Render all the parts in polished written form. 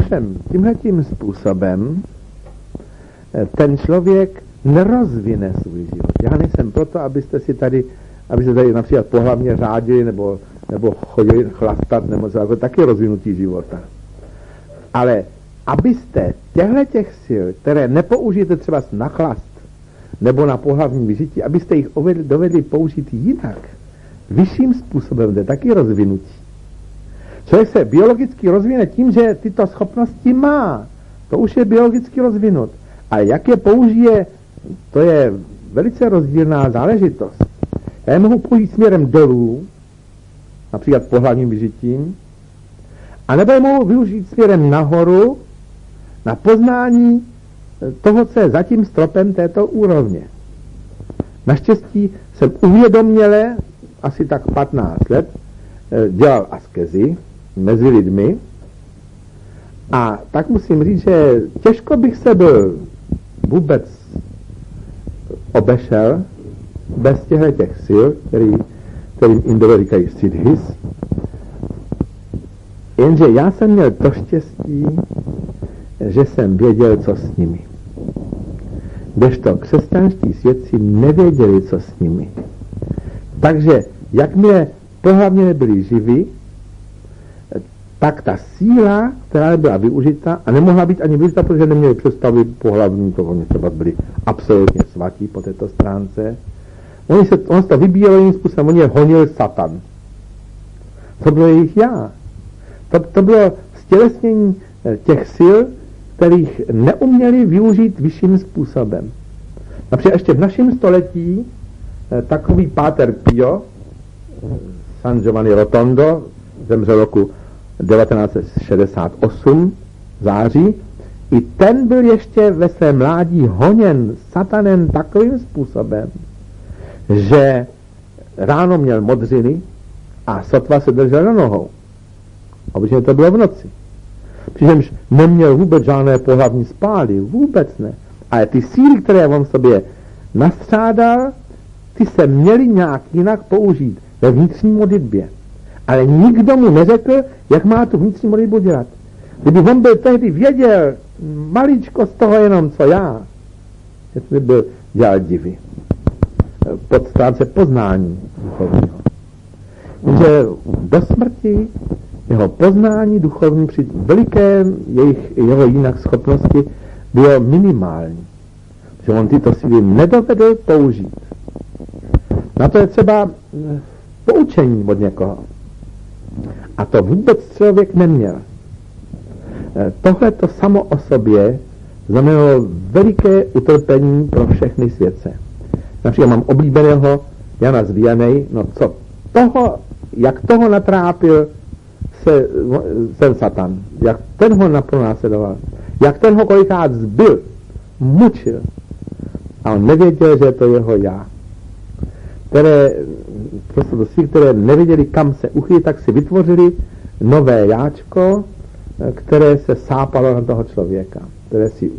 Ovšem, tímhletím způsobem ten člověk nerozvine svůj život. Já nejsem proto, abyste tady například pohlavně řádili nebo chodili chlastat, nebo jako taky rozvinutí života. Ale abyste těch sil, které nepoužijete třeba na chlast nebo na pohlavní vyžití, abyste jich dovedli použít jinak, vyšším způsobem, to je taky rozvinutí. Člověk se biologicky rozvine tím, že tyto schopnosti má. To už je biologicky rozvinut. Ale jak je použije, to je velice rozdílná záležitost. Já je mohu použít směrem dolů, například pohlavním vyžitím, anebo je mohu využít směrem nahoru na poznání toho, co je za tím stropem této úrovně. Naštěstí jsem uvědoměle asi tak 15 let dělal askezi mezi lidmi a tak musím říct, že těžko bych se byl vůbec obešel bez těch sil, kterým Indové říkají siddhis. Jenže já jsem měl to štěstí, že jsem věděl, co s nimi. Kdežto křesťanští svědci nevěděli, co s nimi. Takže jakmile pohlavně nebyli živi, tak ta síla, která nebyla využita a nemohla být ani využita, protože neměli představy pohlavní, to oni třeba byli absolutně svatí po této stránce. On se to vybíjel jiným způsobem, on je honil Satan. To bylo jejich já. To bylo stělesnění těch sil, kterých neuměli využít vyšším způsobem. Například ještě v našem století takový páter Pio, San Giovanni Rotondo, zemřel roku 1968 září, i ten byl ještě ve svém mládí honěn satanem takovým způsobem, že ráno měl modřiny a sotva se držel na nohou. Obyčejně to bylo v noci. Přičemž neměl vůbec žádné pohlavní spály, vůbec ne. Ale ty síly, které on sobě nastřádal, ty se měly nějak jinak použít ve vnitřní modlitbě. Ale nikdo mu neřekl, jak má tu vnitřní modlitbu dělat. Kdyby on byl tehdy věděl maličko z toho jenom, co já, že by byl dělal divy. Pod stránce poznání duchovního. Že do smrti jeho poznání duchovní při velikém jeho jinak schopnosti bylo minimální. Že on tyto síly nedovedl použít. Na to je třeba poučení od někoho. A to vůbec člověk neměl. Tohle to samo o sobě znamenalo veliké utrpení pro všechny světce. Například mám oblíbeného Jana z Vianney, no co jak toho natrápil ten Satan, jak ten ho napronásledoval, jak ten ho kolikrát zbyl, mučil. A on nevěděl, že je to jeho já. Které nevěděli, kam se uchylit, tak si vytvořili nové jáčko, které se sápalo na toho člověka, které si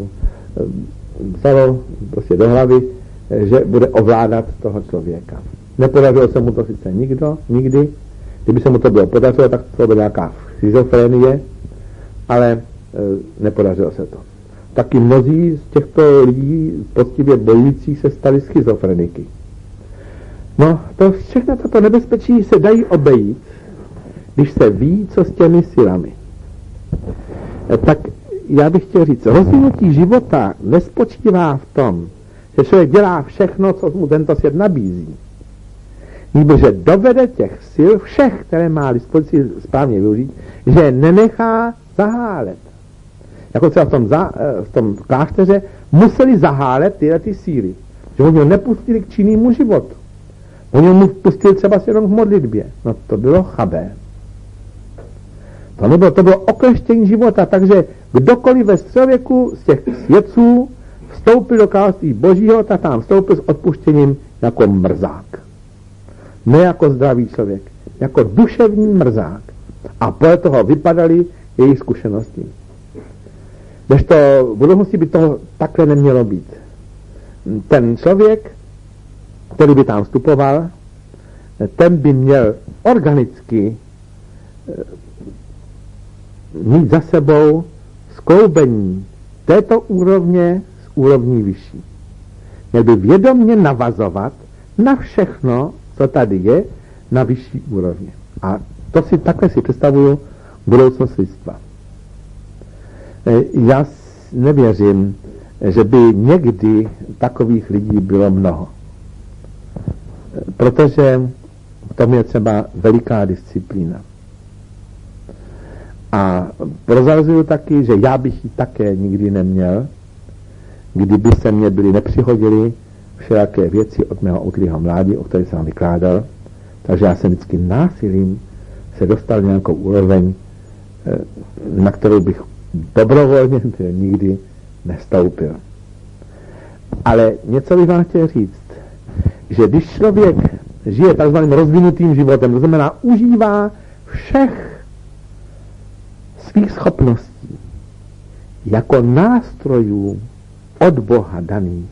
vzalo prostě do hlavy, že bude ovládat toho člověka. Nepodařilo se mu to sice nikdy. Kdyby se mu to bylo podařilo, tak to byla nějaká schizofrenie, ale nepodařilo se to. Taky mnozí z těchto lidí poctivě bojujících se stali schizofreniky. No, to všechno tato nebezpečí se dají obejít, když se ví, co s těmi silami. Tak já bych chtěl říct, rozvinutí života nespočívá v tom, že člověk dělá všechno, co mu tento svět nabízí. Nebože dovede těch sil, všech, které má dispozici správně využít, že nenechá zahálet. Jako třeba v tom klášteře museli zahálet tyhle ty síly. Že oni ho nepustili k činnému životu. Oni mu pustili třeba jenom v modlitbě. No to bylo chabé. To bylo okleštění života, takže kdokoliv ve člověku z těch svědců vstoupil do království Božího, tak tam vstoupil s odpuštěním jako mrzák. Ne jako zdravý člověk, jako duševní mrzák. A podle toho vypadaly jejich zkušenosti. Kdežto v budoucnosti by toho takhle nemělo být. Ten člověk, který by tam vstupoval, ten by měl organicky mít za sebou skloubení této úrovně s úrovní vyšší. Měl by vědomě navazovat na všechno, co tady je, na vyšší úrovně. A to si takhle si představuju budoucnost lidstva. Já nevěřím, že by někdy takových lidí bylo mnoho. Protože v tom je třeba veliká disciplína. A prozrazuju taky, že já bych ji také nikdy neměl, kdyby se mě byly nepřihodily všelaké věci od mého útlýho mládí, o kterých jsem vám vykládal. Takže já jsem vždycky násilím se dostal nějakou úroveň, na kterou bych dobrovolně nikdy nestoupil. Ale něco bych vám chtěl říct, že když člověk žije takzvaným rozvinutým životem, to znamená užívá všech svých schopností jako nástrojů od Boha daných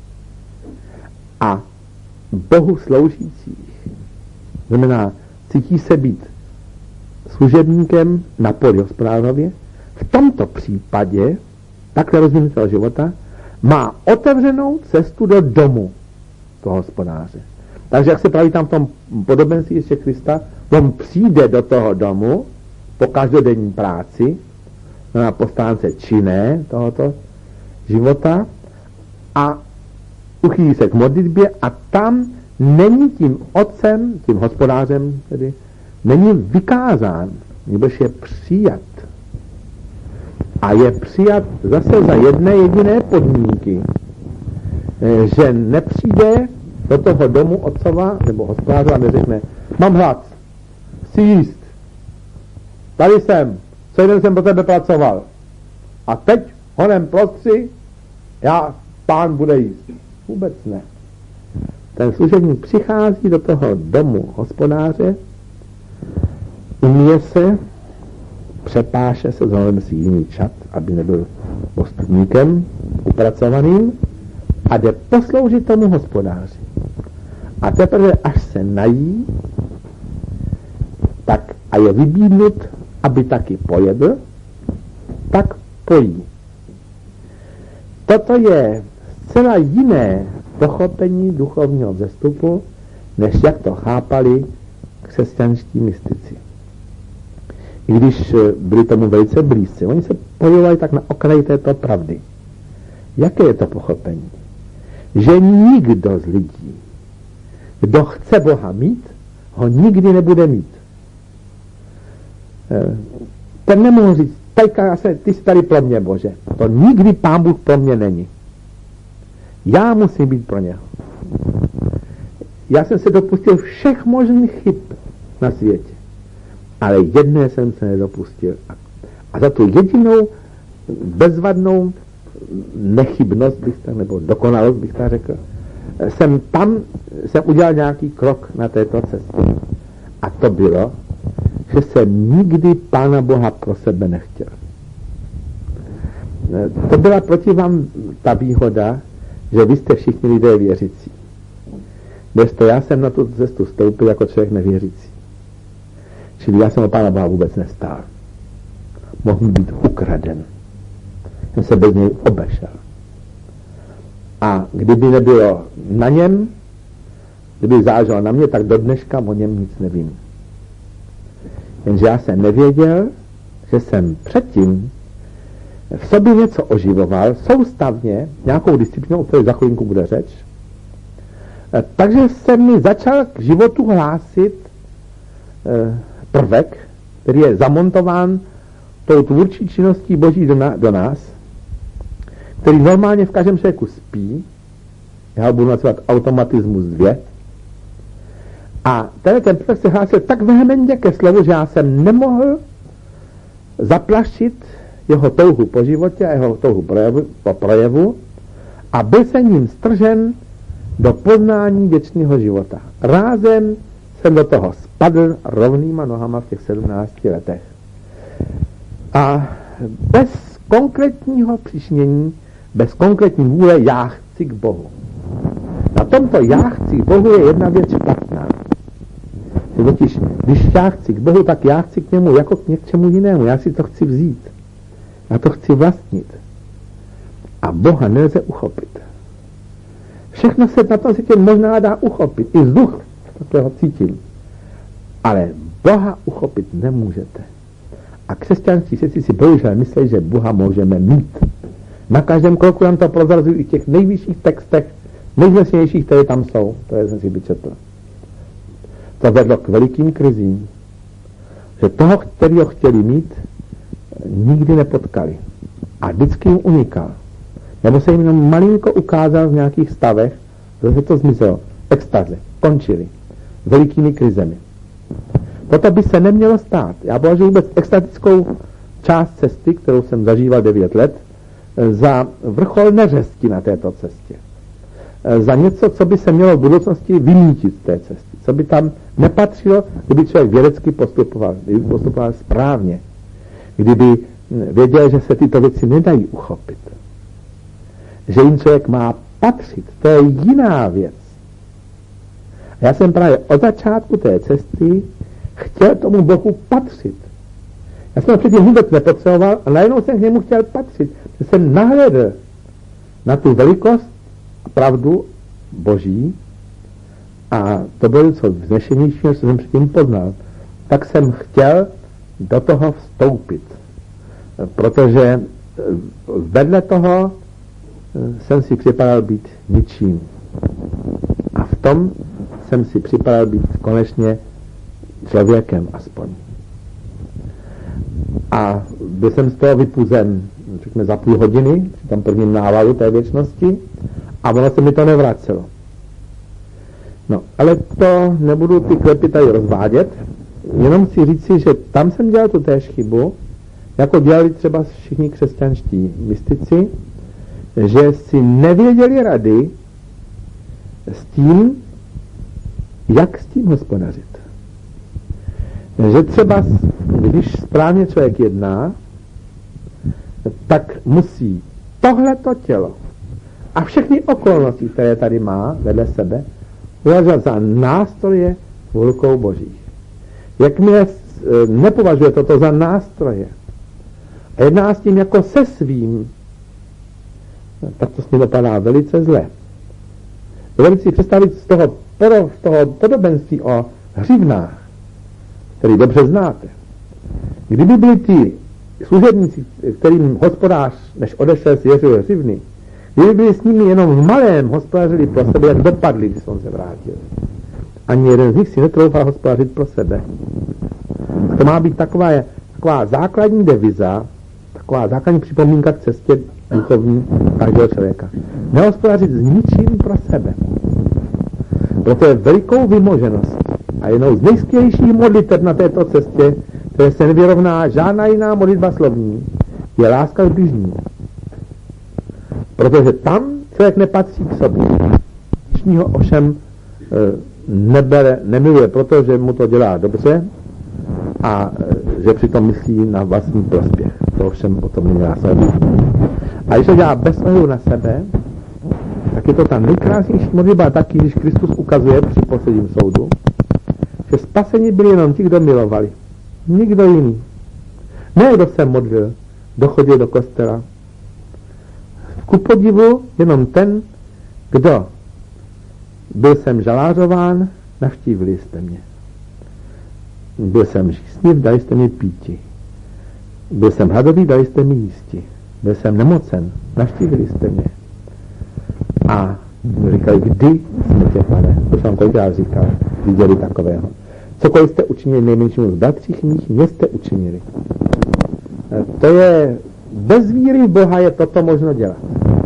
a Bohu sloužících, znamená cítí se být služebníkem na poli hospodářově, v tomto případě takhle rozvinutého života má otevřenou cestu do domu toho hospodáře. Takže jak se praví tam v tom podobenství ještě Krista, on přijde do toho domu po každodenní práci, po stránce činné tohoto života a uchýlí se k modlitbě a tam není tím otcem, tím hospodářem, tedy není vykázán, nebož je přijat. A je přijat zase za jedné jediné podmínky, že nepřijde do toho domu otcova nebo hospodáře a neřekne, mám hlad, chci jíst, tady jsem, celý den jsem pro tebe pracoval a teď honem prostři, pán bude jíst. Vůbec ne. Ten služebník přichází do toho domu hospodáře, umije se, přepáše se, zvolíme si jiný čat, aby nebyl ostudníkem upracovaným a jde posloužit tomu hospodáři. A teprve, až se nají, tak a je vybídnut, aby taky pojedl, tak pojí. Toto je zcela jiné pochopení duchovního vzestupu, než jak to chápali křesťanští mystici. I když byli tomu velice blízci, oni se pohybovali tak na okraji této pravdy. Jaké je to pochopení? Že nikdo z lidí, kdo chce Boha mít, ho nikdy nebude mít. Ten nemohu říct, ty jsi tady pro mě, Bože. To nikdy Pán Bůh pro mě není. Já musím být pro něho. Já jsem se dopustil všech možných chyb na světě. Ale jedné jsem se nedopustil. A za tu jedinou bezvadnou nechybnost, nebo dokonalost, bych tak řekl, jsem udělal nějaký krok na této cestě. A to bylo, že jsem nikdy Pána Boha pro sebe nechtěl. To byla proti vám ta výhoda, že vy jste všichni lidé věřící. Bežte, já jsem na tu cestu vstoupil jako člověk nevěřící. Čili já jsem o Pána Boha vůbec nestál. Mohl být ukraden. Jsem se bez něj obešel. A kdyby nebylo na něm, kdyby záleželo na mě, tak do dneška o něm nic nevím. Jenže já jsem nevěděl, že jsem předtím v sobě něco oživoval, soustavně, nějakou disciplínou, o které za chvilinku bude řeč. Takže se mi začal k životu hlásit prvek, který je zamontován tou tvůrčí činností Boží do nás, který normálně v každém člověku spí, já ho budu nazývat automatismus 2, a ten prvek se hlásil tak vehementně ke slovu, že já jsem nemohl zaplašit jeho touhu po životě a jeho touhu po projevu a byl jsem ním stržen do poznání věčného života. Rázem jsem do toho spadl rovnýma nohama v těch 17 letech. A bez konkrétního přičinění, bez konkrétní vůle já chci k Bohu. Na tomto já chci k Bohu je jedna věc špatná. Totiž, když já chci k Bohu, tak já chci k němu jako k něčemu jinému. Já si to chci vzít. Já to chci vlastnit. A Boha nelze uchopit. Všechno se na tom světě možná dá uchopit. I vzduch, takového cítím. Ale Boha uchopit nemůžete. A křesťanští svědci si bohužel myslí, že Boha můžeme mít. Na každém kroku nám to prozrazují i v těch nejvyšších textech, nejvlastnějších, které tam jsou. To je, jsem si vyčetl. To vedlo k velikým krizím. Že toho, kterého chtěli mít, nikdy nepotkali. A vždycky jim unikal. Nebo se jim jenom malinko ukázal v nějakých stavech, zase to zmizelo. Extaze. Končili. Velikými krizemi. Toto by se nemělo stát. Já považuji vůbec extatickou část cesty, kterou jsem zažíval 9 let, za vrchol neřesti na této cestě. Za něco, co by se mělo v budoucnosti vymítit z té cesty. Co by tam nepatřilo, kdyby člověk vědecky postupoval. Kdyby postupoval správně. Kdyby věděl, že se tyto věci nedají uchopit. Že jim člověk má patřit. To je jiná věc. A já jsem právě od začátku té cesty chtěl tomu Bohu patřit. Já jsem předtím vůbec nepotřeboval a najednou jsem k němu chtěl patřit. Že jsem nahlédl na tu velikost a pravdu Boží a to bylo něco vznešenějšího, co jsem předtím poznal. Tak jsem chtěl do toho vstoupit. Protože vedle toho jsem si připadal být ničím. A v tom jsem si připadal být konečně člověkem aspoň. A byl jsem z toho vypuzen, řekněme, za půl hodiny, při tom prvním návalu té věčnosti, a ono se mi to nevracelo. No, ale to nebudu ty klepy tady rozvádět, jenom chci říci, že tam jsem dělal tu též chybu, jako dělali třeba všichni křesťanští mystici, že si nevěděli rady s tím, jak s tím hospodařit. Že třeba, když správně člověk jedná, tak musí tohleto tělo a všechny okolnosti, které tady má vedle sebe, považovat za nástroje v rukou Božích. Jakmile nepovažuje toto za nástroje a jedná s tím jako se svým, tak to s ním dopadá velice zle. Dovedete si představit z toho podobenství o hřivnách, který dobře znáte. Kdyby byli ti služebníci, kterým hospodář, než odešel, svěřil hřivny, kdyby byli s nimi jenom v malém hospodařili pro sebe, jak dopadli, když on se vrátil. Ani jeden z nich si netroufal hospodařit pro sebe. A to má být taková základní deviza, taková základní připomínka k cestě duchovní každého člověka. Nehospodařit s ničím pro sebe. Proto je velikou vymoženost a jednou z nejskvělejších modliteb na této cestě, které se nevyrovná žádná jiná modlitba slovní, je láska k bližnímu. Protože tam člověk nepatří k sobě. Bližního ovšem nemiluje, protože mu to dělá dobře a že přitom myslí na vlastní prospěch. To ovšem o tom není následně. A když to dělá bez ohledu na sebe, tak je to ta nejkrásnější modlitba taky, když Kristus ukazuje při posledním soudu, že spaseni byli jenom ti, kdo milovali. Nikdo jiný. Ne, kdo se modlil, kdo chodil do kostela. Ku podivu jenom ten, kdo byl jsem žalářován, navštívili jste mě. Byl jsem žízniv, dali jste mi píti. Byl jsem hladový, dali jste mi jísti. Byl jsem nemocen, navštívili jste mě. A říkali, kdy jsme tě, Pane, to jsem kolikrát říkal, viděli takového. Cokoliv jste učinili nejmenšímu z bratřích mých, mě jste učinili. To je, bez víry v Boha je toto možno dělat.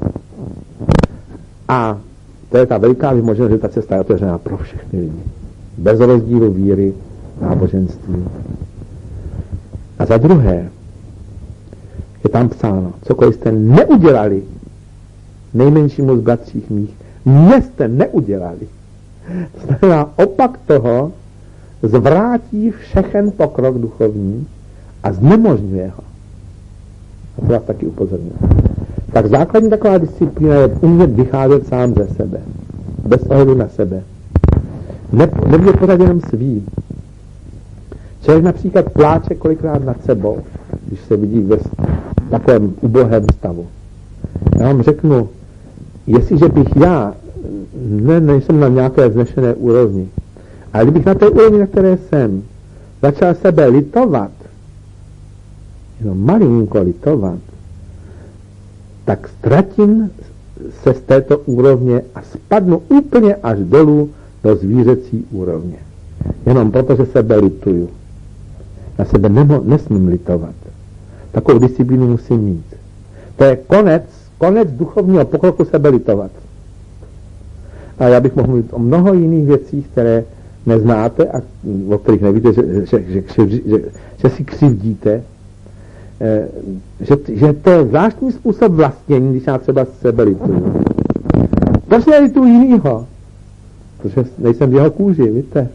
A to je ta veliká vymoženost, že ta cesta je otevřená pro všechny lidi. Bez rozdílu víry, náboženství. A za druhé, je tam psáno, cokoliv jste neudělali nejmenšímu z bratřích mých, mě jste neudělali. To znamená, opak toho zvrátí všechen pokrok duchovní a znemožňuje ho. A to vás taky upozorňuji. Tak základní taková disciplína je umět vycházet sám ze sebe. Bez ohledu na sebe. Nebude pořád jenom svým. Člověk například pláče kolikrát nad sebou, když se vidí ve takovém ubohém stavu. Já vám řeknu, jestliže bych já, nejsem na nějaké vznešené úrovni, ale kdybych na té úrovni, na které jsem, začal sebe litovat, jenom malinko litovat, tak ztratím se z této úrovně a spadnu úplně až dolů do zvířecí úrovně. Jenom proto, že sebe lituju. Na sebe nesmím litovat. Takovou disciplínu musím mít. To je konec duchovního pokroku sebe litovat. A já bych mohl mluvit o mnoho jiných věcí, které neznáte a o kterých nevíte, že si křivdíte. Že to je zvláštní způsob vlastnění, když já třeba sebe lituju. Proč nelituju jinýho? Protože nejsem v jeho kůži, víte?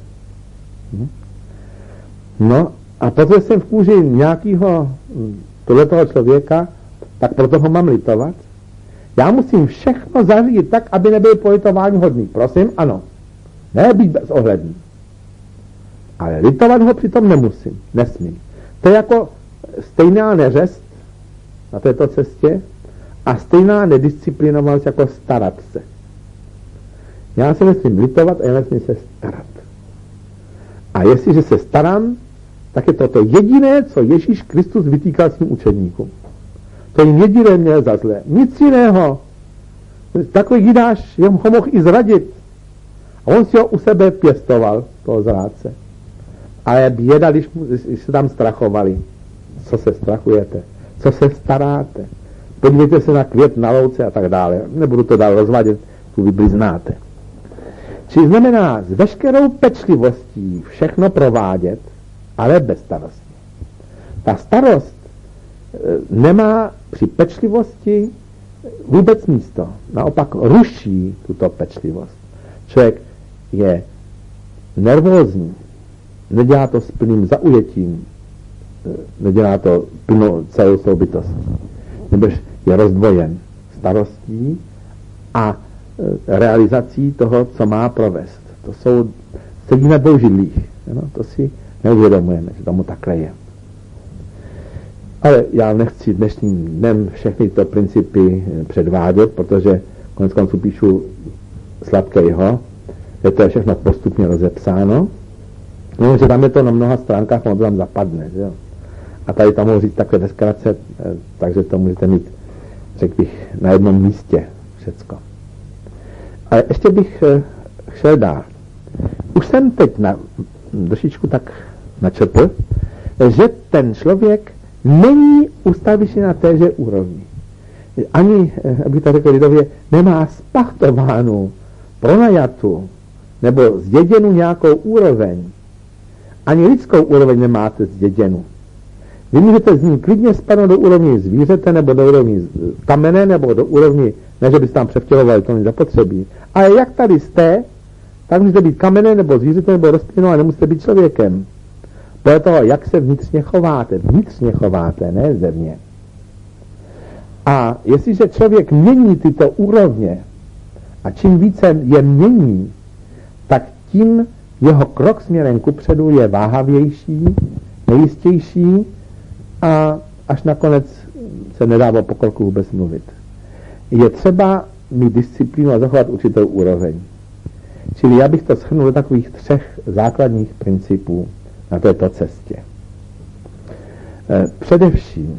No a protože jsem v kůži nějakého tohletoho člověka, tak proto ho mám litovat. Já musím všechno zařídit tak, aby nebyl politování hodný. Prosím, ano. Ne být bezohledný. Ale litovat ho přitom nemusím. Nesmím. To je jako stejná neřest na této cestě a stejná nedisciplinovanost jako starat se. Já se nesmím litovat a já nesmím se starat. A jestliže se starám, tak je to jediné, co Ježíš Kristus vytýkal svým učedníkům. To jim jediné měl za zlé. Nic jiného. Takový Jidáš ho mohl i zradit. A on si ho u sebe pěstoval, toho zrádce. Ale běda, když se tam strachovali. Co se strachujete? Co se staráte? Podívejte se na květ na louce a tak dále. Nebudu to dál rozvádět, tu Bibli znáte. Čili znamená s veškerou pečlivostí všechno provádět, ale bez starosti. Ta starost nemá při pečlivosti vůbec místo. Naopak ruší tuto pečlivost. Člověk je nervózní, nedělá to s plným zaujetím, nedělá to plnou celou svou bytostí. Nebož je rozdvojen starostí a realizací toho, co má provést. To jsou sedí na dvou židlích. No, to si neuvědomujeme, že tomu takhle je. Ale já nechci dnešním dnem všechny tyto principy předvádět, protože konec konců píšu Sladkejho, že to je všechno postupně rozepsáno. No, že tam je to na mnoha stránkách, ono to tam zapadne. Že jo? A tady tam mohu říct takhle ve zkratce, takže to můžete mít, řekl bych, na jednom místě všecko. Ale ještě bych šel dál. Už jsem teď trošičku tak načetl, že ten člověk není ustavičně na téže úrovni. Ani, abych to řekl lidově, nemá spachtovánu, pronajatou nebo zděděnu nějakou úroveň. Ani lidskou úroveň nemáte zděděnu. Vy můžete z ní klidně spadnout do úrovni zvířete, nebo do úrovni kamene, nebo do úrovni, ne, že byste tam převtělovali, to není zapotřebí. Ale jak tady jste, tak můžete být kamene, nebo zvířete, nebo rostlinou, a nemusíte být člověkem. Podle toho, jak se vnitřně chováte, ne zevně. A jestliže člověk mění tyto úrovně, a čím více je mění, tak tím jeho krok směrem kupředu je váhavější, nejistější a až nakonec se nedá o pokroku vůbec mluvit. Je třeba mít disciplínu a zachovat určitou úroveň. Čili já bych to shrnul do takových 3 základních principů na této cestě. Především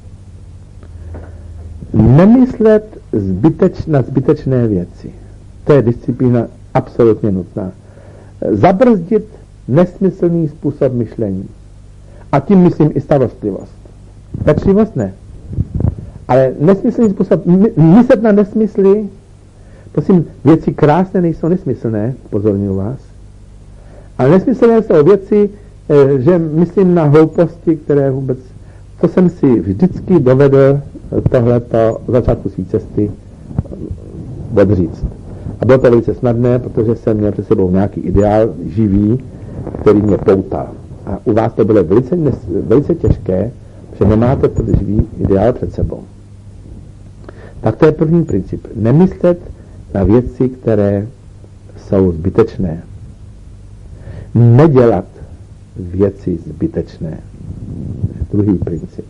nemyslet na zbytečné věci. To je disciplína absolutně nutná. Zabrzdit nesmyslný způsob myšlení. A tím myslím i starostlivost. Pečlivost ne. Ale nesmyslný způsob, myslet na nesmysly, prosím, věci krásné nejsou nesmyslné, pozorňuji vás. Ale nesmyslné jsou věci, že myslím na hlouposti, které vůbec, to jsem si vždycky dovedl tohleto v začátku své cesty odříct. A bylo to velice snadné, protože jsem měl před sebou nějaký ideál živý, který mě poutal. A u vás to bylo velice těžké, že nemáte ten živý ideál před sebou. Tak to je první princip. Nemyslet na věci, které jsou zbytečné. Nedělat věci zbytečné. Druhý princip.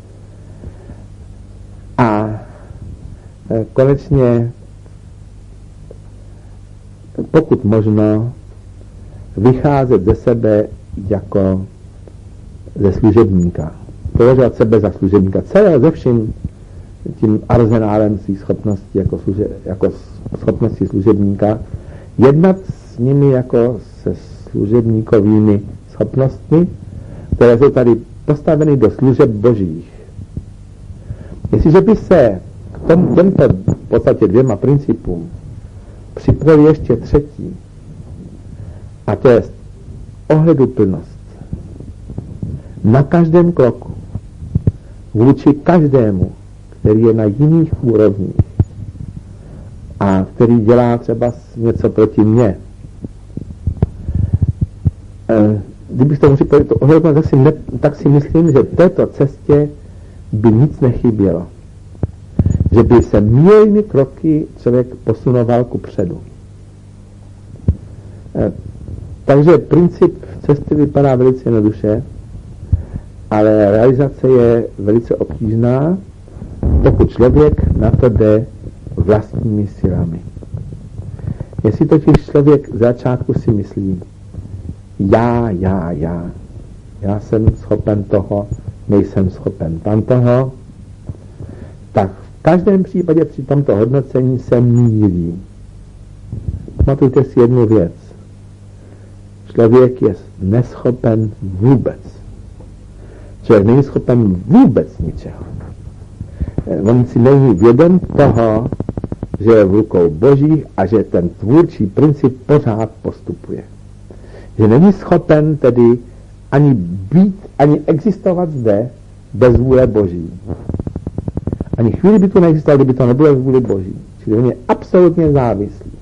A konečně, pokud možno, vycházet ze sebe jako ze služebníka. Považovat sebe za služebníka. Celé ze vším tím arzenálem svých schopností jako schopnosti služebníka. Jednat s nimi jako se služebníkovými schopnostmi, které jsou tady postaveny do služeb božích. Jestliže by se k těmto v podstatě dvěma principům připojil ještě třetí, a to je ohleduplnost na každém kroku vůči každému, který je na jiných úrovních a který dělá třeba něco proti mně. Kdybych tomu připojil to ohleduplnost, tak si myslím, že v této cestě by nic nechybělo. Že by se mírnými kroky člověk posunoval ku předu. Takže princip cesty vypadá velice jednoduše, ale realizace je velice obtížná, pokud člověk na to jde vlastními silami. Jestli totiž člověk v začátku si myslí, já jsem schopen toho, nejsem schopen tamtoho, tak v každém případě při tomto hodnocení se mýlí. Pamatujte si jednu věc. Člověk je neschopen vůbec. Člověk není schopen vůbec ničeho. On si není vědom toho, že je v rukou božích a že ten tvůrčí princip pořád postupuje. Že není schopen tedy ani být, ani existovat zde bez vůle boží. Ani chvíli by to neexistovalo, kdyby to nebylo vůli boží. Čili on je absolutně závislý.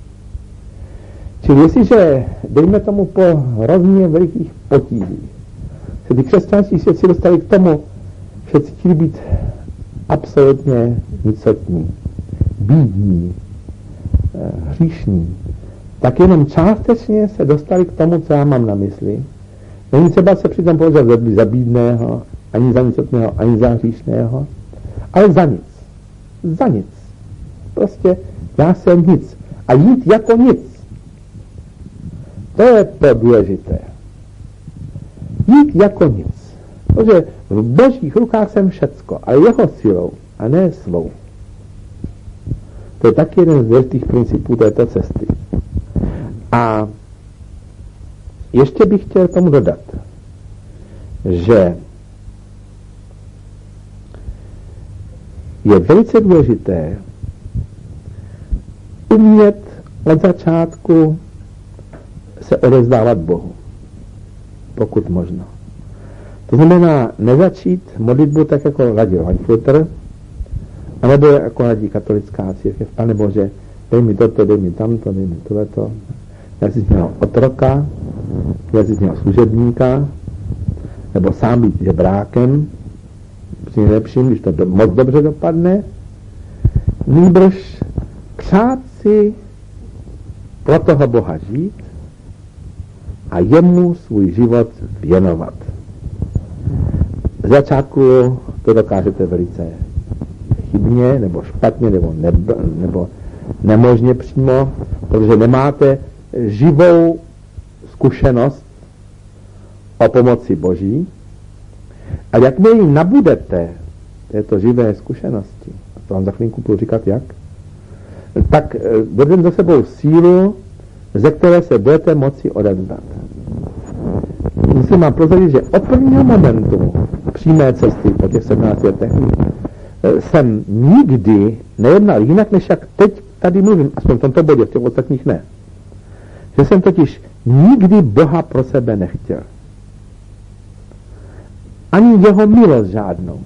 Čili jestliže, dejme tomu po hrozně velikých potížích, se ty křesťanští svědci dostali k tomu, že chtěli být absolutně nicotní, bídní, hříšní, tak jenom částečně se dostali k tomu, co já mám na mysli. Není třeba se přitom považovat za bídného, ani za nicotného, ani za hříšného, ale za nic. Za nic. Prostě já jsem nic. A jít jako nic. To je to důležité. Jít jako nic. Protože v božích rukách jsem všecko, ale jeho silou a ne svou. To je taky jeden z důležitých principů této cesty. A ještě bych chtěl tomu dodat, že je velice důležité umět od začátku se odevzdávat Bohu, pokud možno. To znamená nezačít modlitbu tak, jako radil Frankfurter, anebo jako radí katolická církev. Pane Bože, dej mi toto, dej mi tamto, dej mi tohleto. Já si měl otroka, já si měl služebníka, nebo sám být žebrákem, při nejlepším, když to moc dobře dopadne, nýbrž přát si pro toho Boha žít a jemu svůj život věnovat. Z začátku to dokážete velice chybně, nebo špatně, nebo nemožně přímo, protože nemáte živou zkušenost o pomoci Boží. A jakmile ji nabudete této živé zkušenosti, a to vám za chvilku budu říkat jak, tak budete za sebou sílu, ze které se budete moci odevzdat. Musím vám prozradit, že od prvního momentu přímé cesty po těch 17 letech jsem nikdy nejednal jinak, než jak teď tady mluvím, aspoň v tomto bodě, v těch ostatních ne. Že jsem totiž nikdy Boha pro sebe nechtěl. Ani jeho milost žádnou.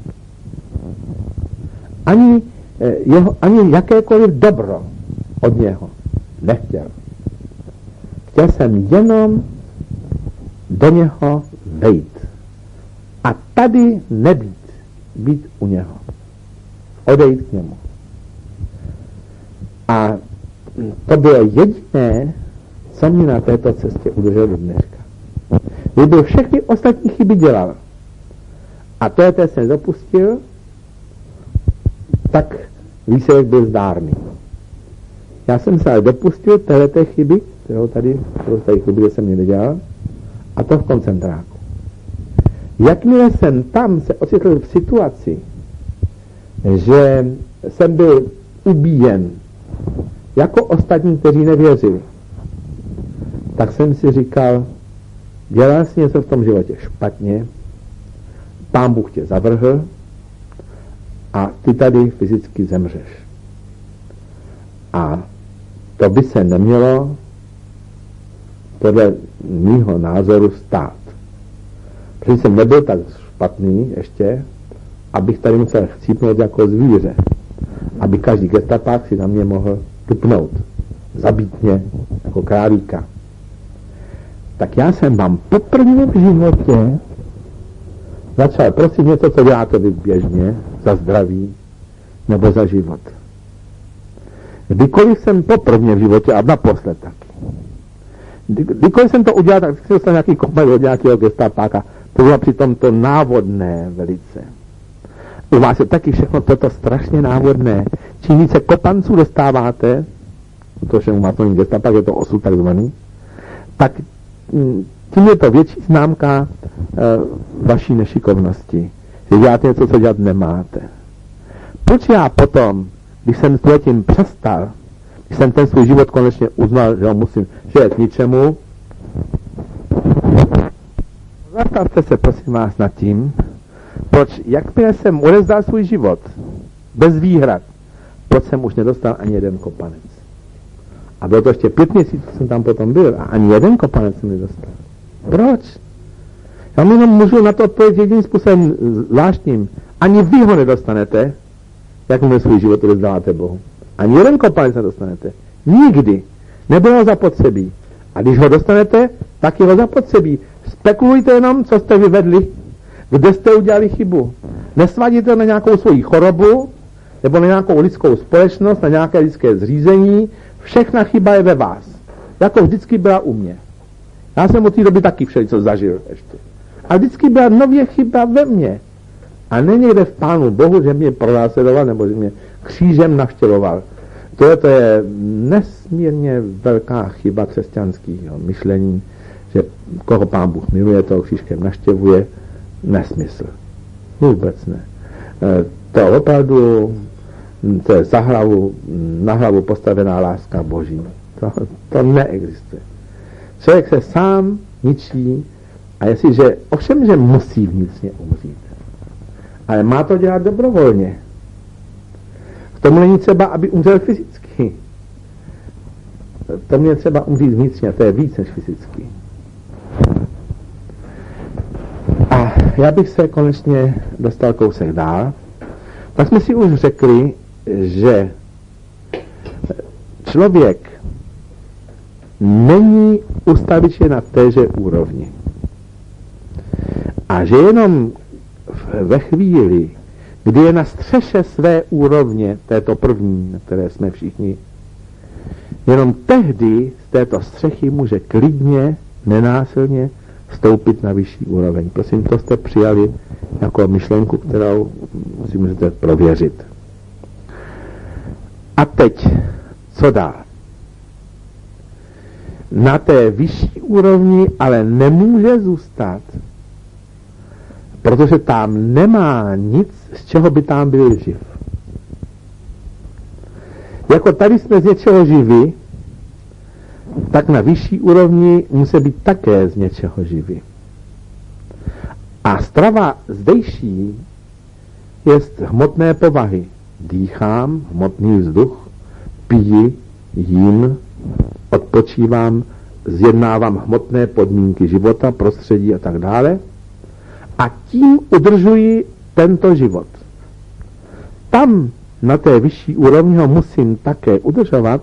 Ani jakékoliv dobro od něho nechtěl. Chtěl jsem jenom do něho vejít. A tady nebýt. Být u něho. Odejít k němu. A to bylo jediné, co mě na této cestě udrželo do dneška. kdyby všechny ostatní chyby dělal a to se dopustil, tak výsledek byl zdárný. Já jsem se ale dopustil téhleté chyby, kterou tady chyby jsem mě nedělal, a to v koncentráku. Jakmile jsem tam se ocitl v situaci, že jsem byl ubíjen jako ostatní, kteří nevěřili, tak jsem si říkal, dělal jsi něco v tom životě špatně, Pán Bůh tě zavrhl a ty tady fyzicky zemřeš. A to by se nemělo podle mýho názoru stát. Protože jsem nebyl tak špatný ještě, abych tady musel chcípnout jako zvíře. Aby každý gestapák si na mě mohl tupnout. Zabít mě jako králíka. Tak já jsem vám poprvé v životě začal prosit něco, co děláte vy běžně, za zdraví nebo za život. Kdykoliv jsem poprvé v životě a naposled taky. Kdykoliv jsem to udělal, tak jsem dostal nějaký komel od nějakého gestapáka. To bylo přitom to návodné velice. U vás je taky všechno toto strašně návodné. Čím více kopanců dostáváte, protože u vás to není gestapák, je to osud takzvaný, tak tím je to větší známka vaší nešikovnosti. Že děláte něco, co dělat nemáte. Proč já potom, když jsem s tím přestal, když jsem ten svůj život konečně uznal, že ho musím, že je k ničemu, zastavte se prosím vás nad tím, proč, jakmile jsem odevzdal svůj život, bez výhrad, proč jsem už nedostal ani jeden kopanec. A bylo to ještě 5 měsíců, jsem tam potom byl a ani jeden kopanec jsem nedostal. Proč? Já jenom můžu na to odpovědět jediným způsobem zvláštním. Ani vy ho nedostanete, jakmile svůj život odevzdáváte Bohu. Ani jeden kopanec nedostanete. Nikdy. Nebylo ho zapotřebí. A když ho dostanete, tak je ho zapotřebí. Spekulujte jenom, co jste vyvedli, kde jste udělali chybu. Nesvadíte na nějakou svoji chorobu, nebo na nějakou lidskou společnost, na nějaké lidské zřízení. Všechna chyba je ve vás. Jako vždycky byla u mě. Já jsem od té doby taky všelico zažil ještě. A vždycky byla nově chyba ve mně. A ne někde v Pánu Bohu, že mě pronásledoval, nebo že mě křížem navštěvoval. To je nesmírně velká chyba křesťanského myšlení, že koho Pán Bůh miluje, toho křížkem navštěvuje. Nesmysl. Vůbec ne. To opravdu to je na hlavu postavená láska Boží. To neexistuje. Člověk se sám ničí a jestliže, ovšem, že musí vnitřně umřít. Ale má to dělat dobrovolně. K tomu není třeba, aby umřel fyzicky. To mě třeba umřít vnitřně, to je víc než fyzicky. A já bych se konečně dostal kousek dál. Tak jsme si už řekli, že člověk není ustavičen na téže úrovni. A že jenom ve chvíli, kdy je na střeše své úrovně, této první, na které jsme všichni, jenom tehdy z této střechy může klidně, nenásilně vstoupit na vyšší úroveň. Prosím, to jste přijali jako myšlenku, kterou si můžete prověřit. A teď, co dál? Na té vyšší úrovni ale nemůže zůstat, protože tam nemá nic, z čeho by tam byl živ. Jako tady jsme z něčeho živi, tak na vyšší úrovni musí být také z něčeho živi. A strava zdejší je hmotné povahy. Dýchám hmotný vzduch, piji, jím, odpočívám, zjednávám hmotné podmínky života, prostředí a tak dále. A tím udržuji tento život. Tam na té vyšší úrovni ho musím také udržovat.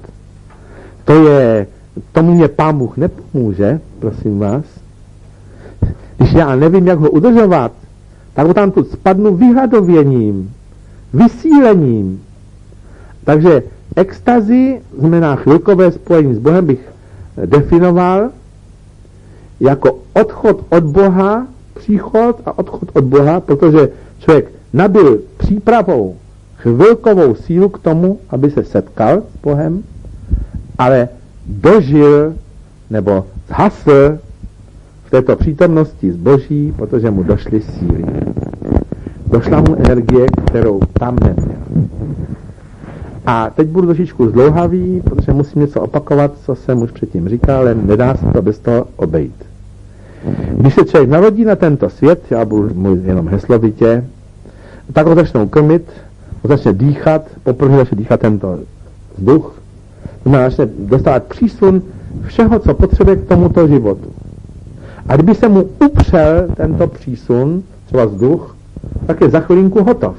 Tomu mě Pán Bůh nepomůže, prosím vás. Když já nevím, jak ho udržovat, tak ho tam tu spadnu vyhladověním, vysílením. Takže extazi, znamená chvilkové spojení s Bohem, bych definoval jako odchod od Boha, příchod a odchod od Boha, protože člověk nabyl přípravou chvilkovou sílu k tomu, aby se setkal s Bohem, ale dožil nebo zhasl v této přítomnosti z Boží, protože mu došly síly. Došla mu energie, kterou tam neměl. A teď budu trošičku zdlouhavý, protože musím něco opakovat, co jsem už předtím říkal, ale nedá se to bez toho obejít. Když se člověk narodí na tento svět, já budu mluvit jenom heslovitě, tak ho začnou krmit, ho začne dýchat, poprvé začne dýchat tento vzduch, znamená, začne dostávat přísun všeho, co potřebuje k tomuto životu. A kdyby se mu upřel tento přísun, třeba vzduch, tak je za chvilinku hotov.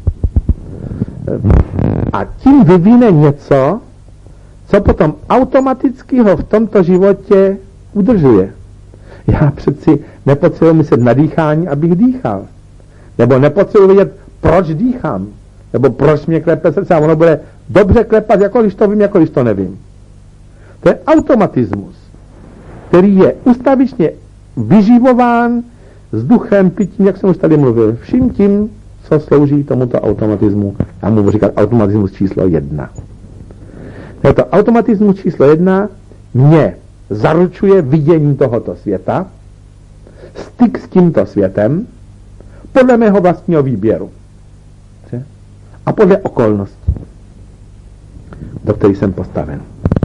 A tím vyvine něco, co potom automaticky ho v tomto životě udržuje. Já přeci nepotřebuji myslet na dýchání, abych dýchal. Nebo nepotřebuji vědět, proč dýchám. Nebo proč mě klepe srdce a ono bude dobře klepat, jako když to vím, jako když to nevím. To je automatismus, který je ustavičně vyživován vzduchem, pitím, jak jsem už tady mluvil. Vším tím, co slouží tomuto automatismu. Já mu budu říkat automatismus číslo 1. Tento automatismus číslo 1 mě zaručuje vidění tohoto světa, styk s tímto světem, podle mého vlastního výběru. A podle okolností, do kterých jsem postaven.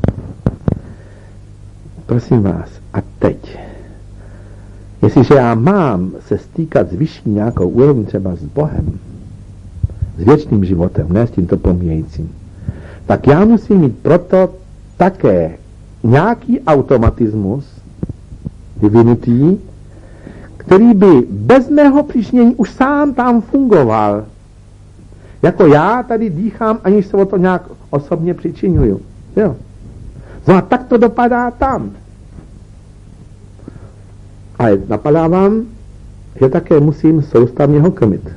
Prosím vás, a teď, jestliže já mám se stýkat s vyšší nějakou úrovní, třeba s Bohem, s věčným životem, ne s tímto pomíjejícím, tak já musím mít proto také nějaký automatismus vyvinutý, který by bez mého přičinění už sám tam fungoval. Jako já tady dýchám, aniž se o to nějak osobně přičiňuju. Jo. No a tak to dopadá tam. Ale napadá vám, že také musím soustavně ho krmit.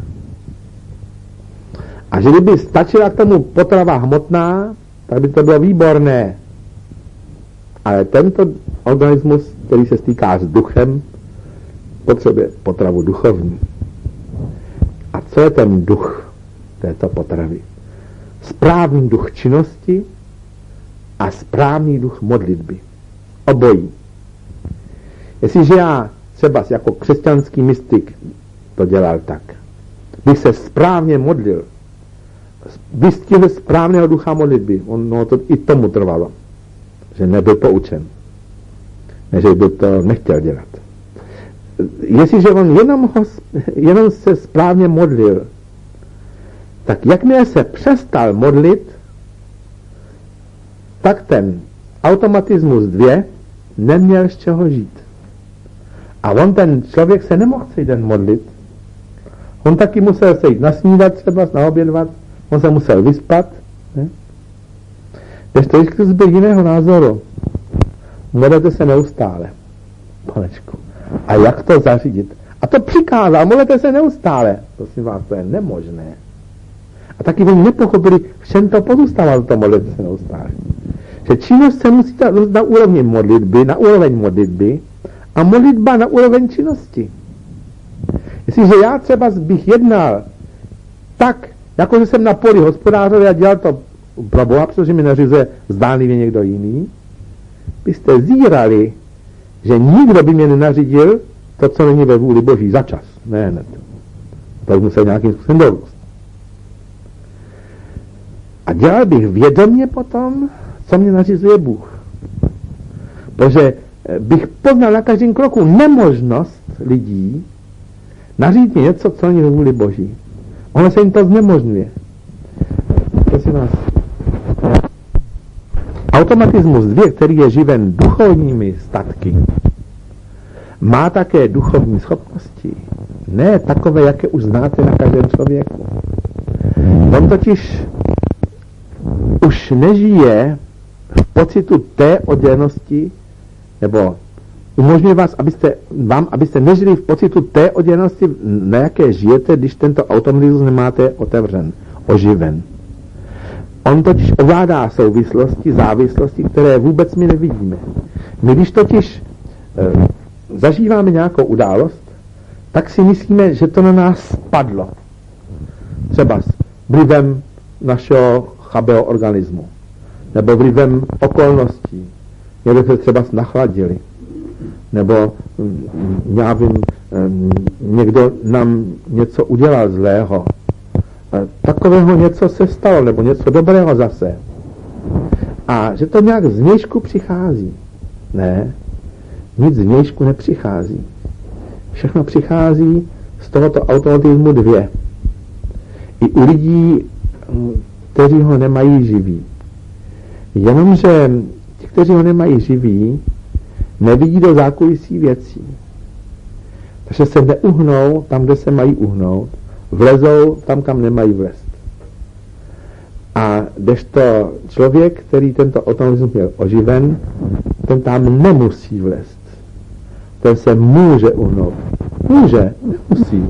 A že kdyby stačila k tomu potrava hmotná, tak by to bylo výborné. Ale tento organismus, který se stýká s duchem, potřebuje potravu duchovní. A co je ten duch této potravy? Správný duch činnosti a správný duch modlitby. Obojí. Jestliže já třeba jako křesťanský mystik to dělal tak, bych se správně modlil, vystihl správného ducha modlitby, ono to i tomu trvalo, že nebyl poučen, ne, že by to nechtěl dělat. Jestliže on jenom se správně modlil, tak jakmile se přestal modlit, tak ten automatismus 2 neměl z čeho žít. A on, ten člověk, se nemohl celý den modlit. On taky musel se jít nasnídat třeba, naobědvat, on se musel vyspat. Když to Kristus byl jiného názoru, modlete se neustále. Panečku. A jak to zařídit? A to přikázal, modlete se neustále. Prosím vás, to je nemožné. A taky oni nepochopili, v čem to pozůstávalo, to modlete se neustále. Že činnost se musí dát na úrovni modlitby, na úroveň modlitby, a modlitba na úroveň činnosti. Jestliže já třeba bych jednal tak, jako že jsem na poli hospodářovi a dělal to pro Boha, protože mi nařizuje zdánlivě někdo jiný, byste zírali, že nikdo by mě nenařídil to, co není ve vůli Boží za čas. Ne. To musel nějakým způsobem dorůst. A dělal bych vědomě potom, co mě nařizuje Bůh. Protože bych poznal na každém kroku nemožnost lidí nařídit něco, co není ve vůli Boží. Ono se jim to znemožňuje. Prosím vás. Automatismus 2, který je živen duchovními statky, má také duchovní schopnosti. Ne takové, jaké už znáte na každém člověku. On totiž už nežije v pocitu té oddělenosti, nebo umožňuje abyste nežili v pocitu té oddělenosti, na jaké žijete, když tento automatismus nemáte otevřen, oživen. On totiž ovládá souvislosti, závislosti, které vůbec my nevidíme. My když totiž zažíváme nějakou událost, tak si myslíme, že to na nás spadlo. Třeba vlivem našeho chabého organismu, nebo vlivem okolností. Někdo se třeba nachladili, nebo někdo nám něco udělal zlého. Takového něco se stalo, nebo něco dobrého zase. A že to nějak zvnějšku přichází. Ne, nic zvnějšku nepřichází. Všechno přichází z tohoto automatismu 2. I u lidí, kteří ho nemají živý. Jenomže ti, kteří ho nemají živý, nevidí do zákulisí věcí. Takže se neuhnou tam, kde se mají uhnout, vlezou tam, kam nemají vlezt. A kdežto člověk, který tento automatismus měl oživen, ten tam nemusí vlezt. Ten se může uhnout. Může, nemusí.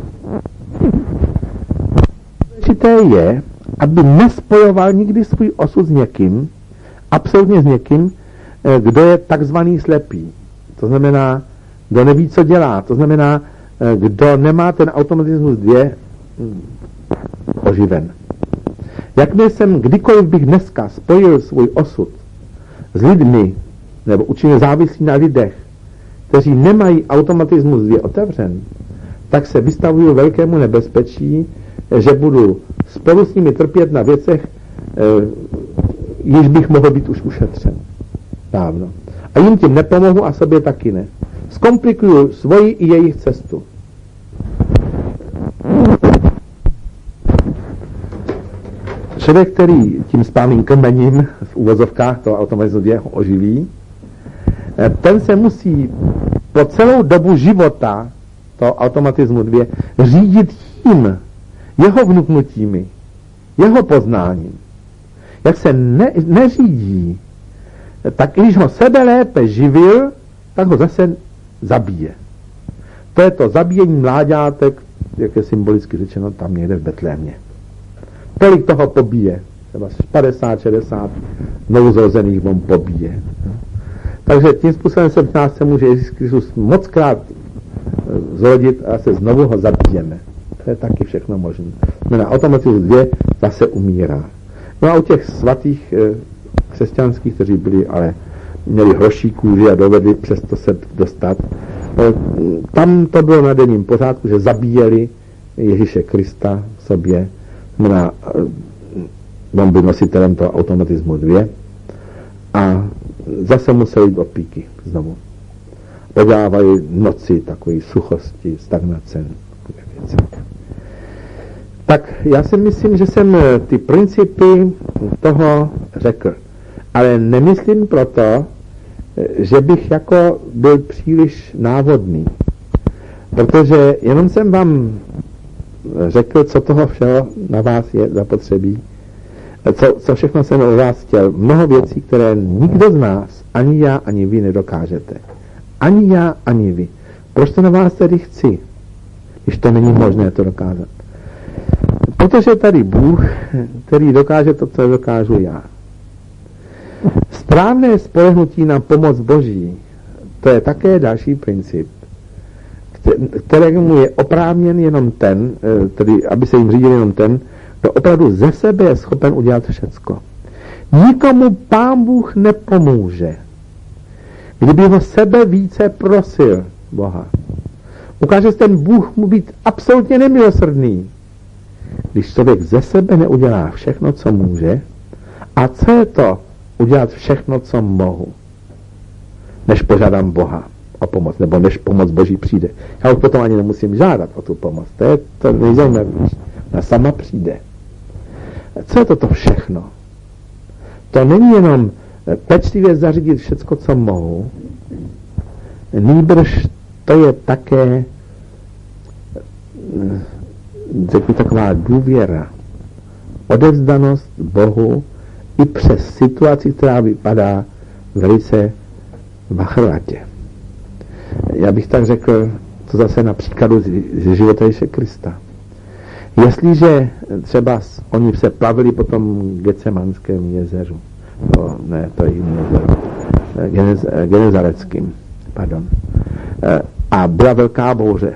Důležité je, aby nespojoval nikdy svůj osud s někým, absolutně s někým, kdo je takzvaný slepý. To znamená, kdo neví, co dělá. To znamená, kdo nemá ten automatismus 2 oživen. Jakmile jsem kdykoliv bych dneska spojil svůj osud s lidmi, nebo učinil závislý na lidech, kteří nemají automatismus 2 otevřen, tak se vystavuju velkému nebezpečí, že budu spolu s nimi trpět na věcech, již bych mohl být už ušetřen. Dávno. A jim tím nepomohu a sobě taky ne. Zkomplikuju svoji i jejich cestu. Člověk, který tím správným krmením v uvozovkách toho automatismu 2 oživí, ten se musí po celou dobu života toho automatismu 2 řídit tím, jeho vnuknutími, jeho poznáním. Jak se neřídí, tak když ho sebe lépe živil, tak ho zase zabije. To je to zabíjení mláďátek, jak je symbolicky řečeno, tam někde v Betlémě. Tolik toho pobije. Třeba 50-60 novozrozených on pobije. Takže tím způsobem se v nás se může Ježíš Kristus mockrát zrodit a se znovu ho zabijeme. To je taky všechno možné. Na automatismus 2 zase umírá. No a u těch svatých křesťanských, kteří byli, ale měli hroší kůži a dovedli přesto se dostat, tam to bylo na denním pořádku, že zabíjeli Ježíše Krista v sobě. On byl nositelem toho automatismu 2 a zase museli jít opíky znovu. Podávají noci takové suchosti, stagnace, takové věci. Tak já si myslím, že jsem ty principy toho řekl. Ale nemyslím proto, že bych jako byl příliš návodný. Protože jenom jsem vám řekl, co toho všeho na vás je zapotřebí. Co všechno jsem od vás chtěl. Mnoho věcí, které nikdo z nás, ani já, ani vy nedokážete. Ani já, ani vy. Proč to na vás tedy chci, když to není možné to dokázat? Protože tady Bůh, který dokáže to, co dokážu já. Správné spolehnutí na pomoc Boží, to je také další princip, kterému je oprávněn jenom ten, tedy aby se jim řídil jenom ten, kdo opravdu ze sebe je schopen udělat všecko. Nikomu Pán Bůh nepomůže, kdyby ho sebe více prosil Boha. Ukáže se ten Bůh mu být absolutně nemilosrdný, když člověk ze sebe neudělá všechno, co může. A co je to udělat všechno, co mohu, než požádám Boha o pomoc, nebo než pomoc Boží přijde. Já už potom ani nemusím žádat o tu pomoc. To je to nejzajímavější. Ona sama přijde. Co je to všechno? To není jenom pečlivě zařídit všecko, co mohu, nýbrž to je také řeknu taková důvěra, odevzdanost Bohu i přes situaci, která vypadá velice vachrlatě. Já bych tak řekl, to zase na příkladu ze života Ježíše Krista. Jestliže třeba oni se plavili po tom Getsemanském jezeru, to je jiný jezero, Genezareckým, pardon. A byla velká bouře.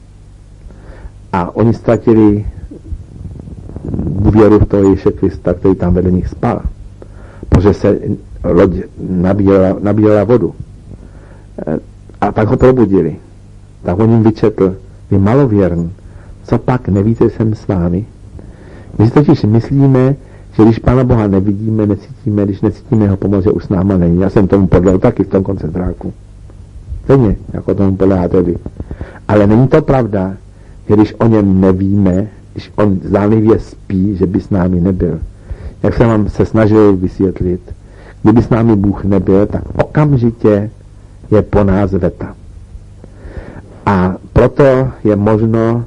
A oni ztratili důvěru v toho Ježíše Krista, který tam vedle nich spal. Protože se loď nabíjela vodu. A tak ho probudili. Tak on jim vyčetl: vy malověrní, co pak nevíte, že jsem s vámi? My si totiž myslíme, že když Pána Boha nevidíme, necítíme, když necítíme jeho pomoc, že už s náma není. Já jsem tomu podlehl taky v tom koncentráku. Stejně, jako tomu podléháte vy. Ale není to pravda, že když o něm nevíme, když on zdánlivě spí, že by s námi nebyl. Jak jsem vám se snažil vysvětlit, kdyby s námi Bůh nebyl, tak okamžitě je po nás veta. A proto je možno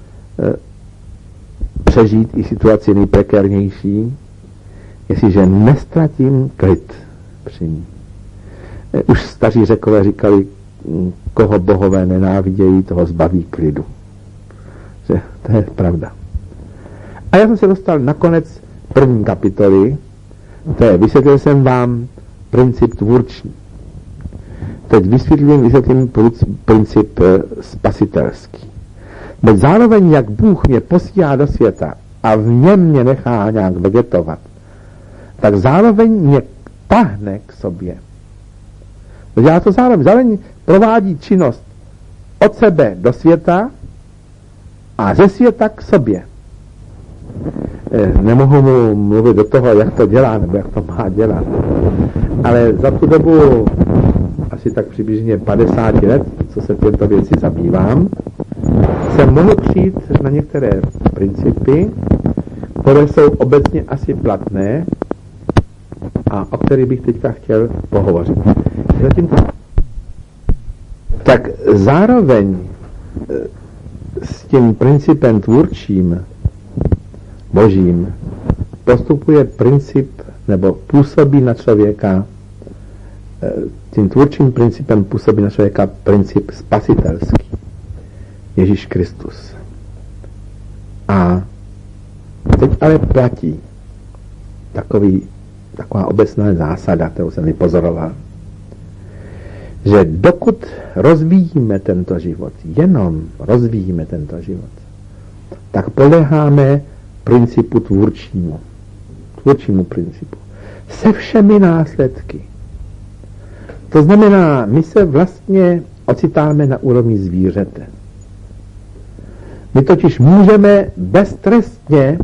přežít i situaci nejprekérnější, jestliže nestratím klid při ní. Už staří Řekové říkali, koho bohové nenávidějí, toho zbaví klidu. Že to je pravda. A já jsem se dostal nakonec první kapitoly, to je, vysvětlil jsem vám princip tvůrčí. Teď vysvětlím princip spasitelský. But zároveň, jak Bůh mě posílá do světa a v něm mě nechá nějak vegetovat, tak zároveň mě tahne k sobě. Já to zároveň provádí činnost od sebe do světa a ze světa k sobě. Nemohu mu mluvit do toho, jak to dělá, nebo jak to má dělat. Ale za tu dobu asi tak přibližně 50 let, co se těmto věci zabývám, jsem mohl přijít na některé principy, které jsou obecně asi platné a o kterých bych teďka chtěl pohovořit. Tak zároveň s tím principem tvůrčím božím postupuje princip, nebo působí na člověka, tím tvůrčím principem působí na člověka princip spasitelský. Ježíš Kristus. A teď ale platí taková obecná zásada, kterou jsem vypozoroval, že dokud rozvíjíme tento život, jenom rozvíjíme tento život, tak podléháme principu tvůrčímu principu. Se všemi následky. To znamená, my se vlastně ocitáme na úrovni zvířete. My totiž můžeme beztrestně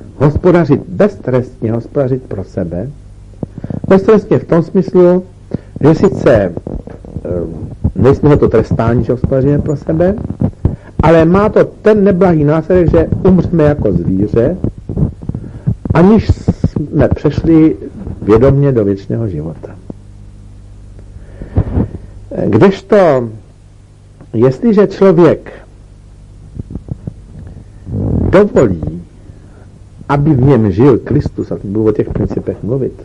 hospodařit pro sebe. Beztrestně v tom smyslu, že sice nejsme to trestání, že hospodaříme pro sebe, ale má to ten neblahý následek, že umřeme jako zvíře, aniž jsme přešli vědomě do věčného života. Kdežto, jestliže člověk dovolí, aby v něm žil Kristus, a budu o těch principech mluvit,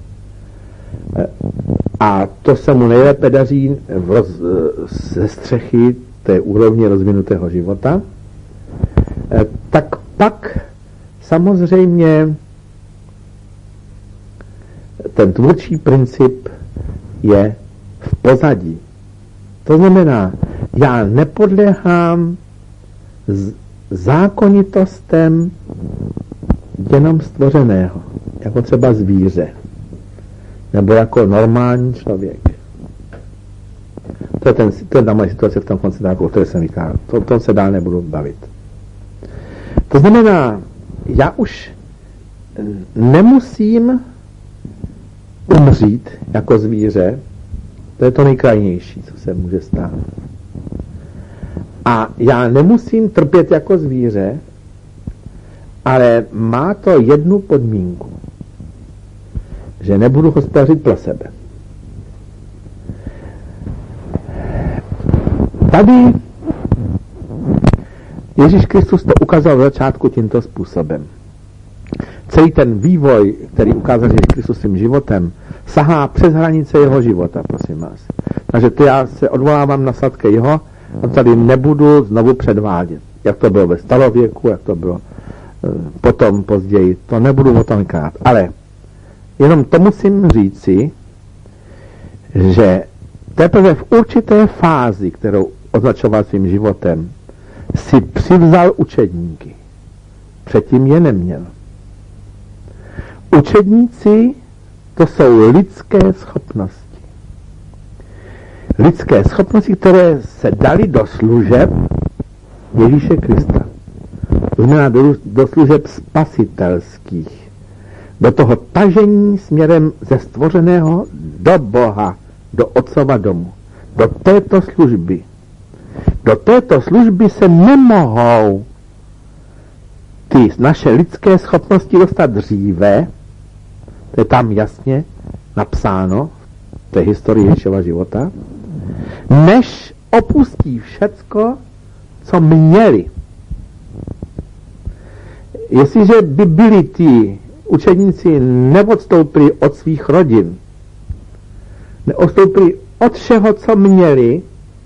a to se mu nejlépe daří ze střechy té úrovně rozvinutého života, tak pak samozřejmě ten tvůrčí princip je v pozadí. To znamená, já nepodléhám zákonitostem jenom stvořeného, jako třeba zvíře, nebo jako normální člověk. To je ta moje situace v tom koncentráku, o které jsem říkal. O tom se dál nebudu bavit. To znamená, já už nemusím umřít jako zvíře, to je to nejkrajnější, co se může stát. A já nemusím trpět jako zvíře, ale má to jednu podmínku, že nebudu hospodařit pro sebe. Tady Ježíš Kristus to ukázal v začátku tímto způsobem. Celý ten vývoj, který ukázal Ježíš Kristus svým životem, sahá přes hranice jeho života, prosím vás. Takže to já se odvolávám na sladké jeho a tady nebudu znovu předvádět. Jak to bylo ve starověku, jak to bylo potom, později. To nebudu o tom krát. Ale jenom to musím říci, že teprve v určité fázi, kterou označoval svým životem, si přivzal učedníky. Předtím je neměl. Učedníci to jsou lidské schopnosti. Lidské schopnosti, které se daly do služeb Ježíše Krista. To znamená do služeb spasitelských. Do toho tažení směrem ze stvořeného do Boha, do Otcova domu. Do této služby. Do této služby se nemohou ty naše lidské schopnosti dostat dříve, to je tam jasně napsáno v té historii Ježíšova života, než opustí všecko, co měli. Jestliže by byli ti učedníci neodstoupili od svých rodin, neodstoupili od všeho, co měli,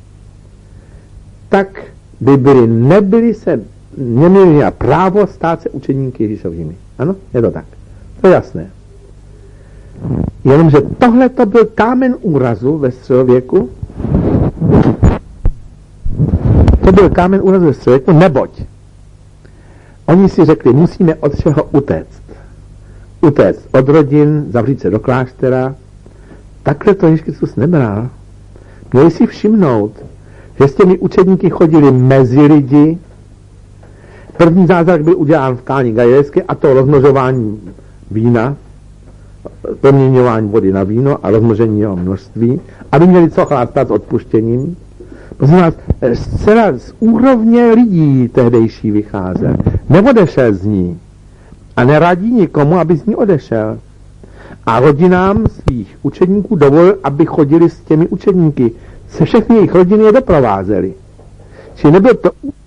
tak by neměli právo stát se učedníky Ježíšovými. Ano, je to tak. To je jasné. Jenomže tohle to byl kámen úrazu ve středověku. To byl kámen úrazu ve středověku, neboť oni si řekli, musíme od všeho utéct. Utéct od rodin, zavřít se do kláštera. Takhle to Ježíš Kristus nebral. Měli si všimnout, že s těmi učedníky chodili mezi lidi. První zázrak byl udělán v Káni Galilejské, a to rozmnožování vína, proměňování vody na víno a rozmnožení jeho množství, aby měli co chlastat s odpuštěním. Prosím vás, zcela z úrovně lidí tehdejší vycházel. Neodešel z ní a neradí nikomu, aby z ní odešel. A rodinám svých učedníků dovolil, aby chodili s těmi učedníky. Se všechny jejich rodiny je doprovázeli. Čili nebyl to